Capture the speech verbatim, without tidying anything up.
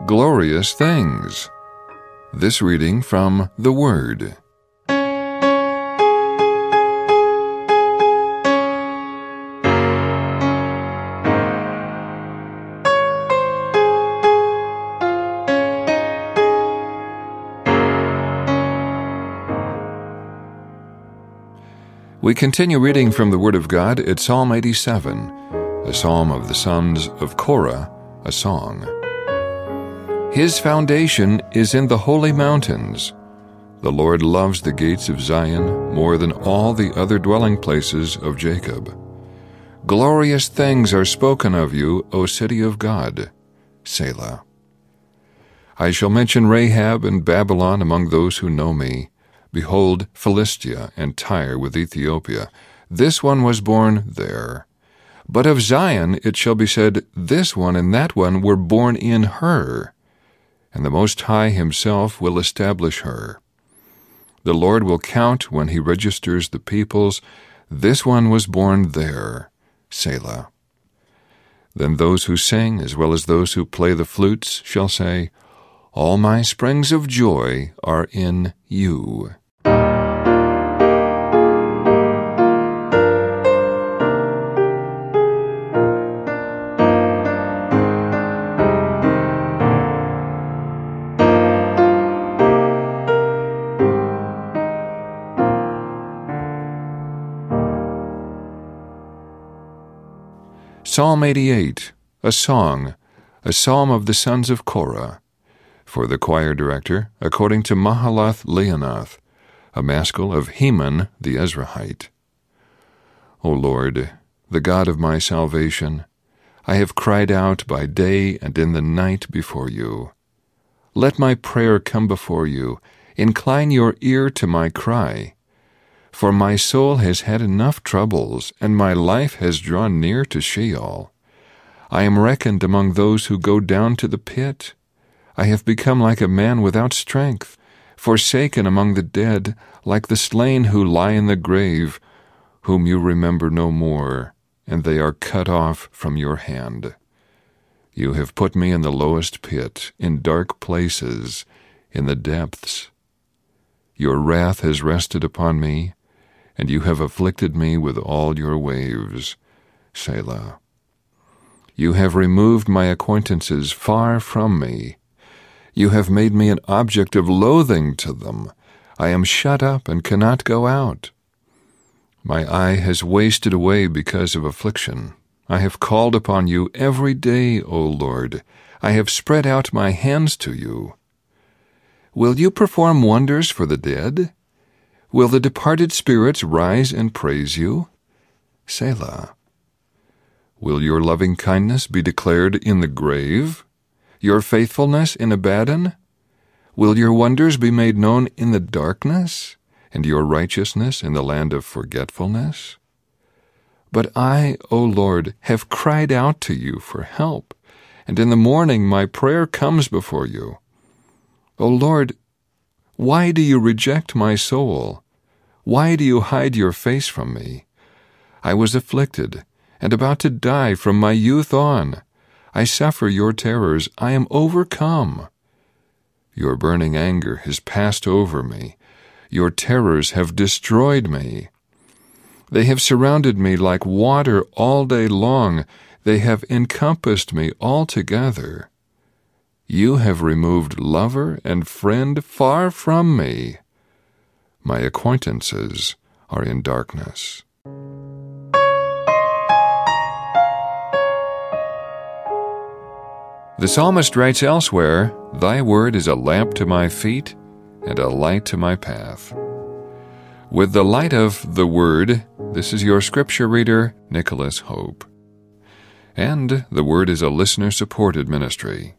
glorious things. This reading from the Word. We continue reading from the Word of God at Psalm eighty-seven, a psalm of the sons of Korah, a song. His foundation is in the holy mountains. The Lord loves the gates of Zion more than all the other dwelling places of Jacob. Glorious things are spoken of you, O city of God. Selah. I shall mention Rahab and Babylon among those who know me. Behold, Philistia and Tyre with Ethiopia. This one was born there. But of Zion it shall be said, this one and that one were born in her. And the Most High himself will establish her. The Lord will count when he registers the peoples. This one was born there. Selah. Then those who sing, as well as those who play the flutes, shall say, all my springs of joy are in you. Psalm eighty-eight, a song, a psalm of the sons of Korah. For the choir director, according to Mahalath Leannoth, a maskil of Heman the Ezrahite. O Lord, the God of my salvation, I have cried out by day and in the night before you. Let my prayer come before you. Incline your ear to my cry. For my soul has had enough troubles, and my life has drawn near to Sheol. I am reckoned among those who go down to the pit. I have become like a man without strength, forsaken among the dead, like the slain who lie in the grave, whom you remember no more, and they are cut off from your hand. You have put me in the lowest pit, in dark places, in the depths. Your wrath has rested upon me, and you have afflicted me with all your waves. Selah. You have removed my acquaintances far from me. You have made me an object of loathing to them. I am shut up and cannot go out. My eye has wasted away because of affliction. I have called upon you every day, O Lord. I have spread out my hands to you. Will you perform wonders for the dead? Will the departed spirits rise and praise you? Selah. Will your loving kindness be declared in the grave? Your faithfulness in Abaddon? Will your wonders be made known in the darkness, and your righteousness in the land of forgetfulness? But I, O Lord, have cried out to you for help, and in the morning my prayer comes before you. O Lord, why do you reject my soul? Why do you hide your face from me? I was afflicted, and about to die from my youth on. I suffer your terrors. I am overcome. Your burning anger has passed over me. Your terrors have destroyed me. They have surrounded me like water all day long. They have encompassed me altogether. You have removed lover and friend far from me. My acquaintances are in darkness. The psalmist writes elsewhere, Thy word is a lamp to my feet and a light to my path. With the light of the Word, this is your scripture reader, Nicholas Hope. And the Word is a listener-supported ministry.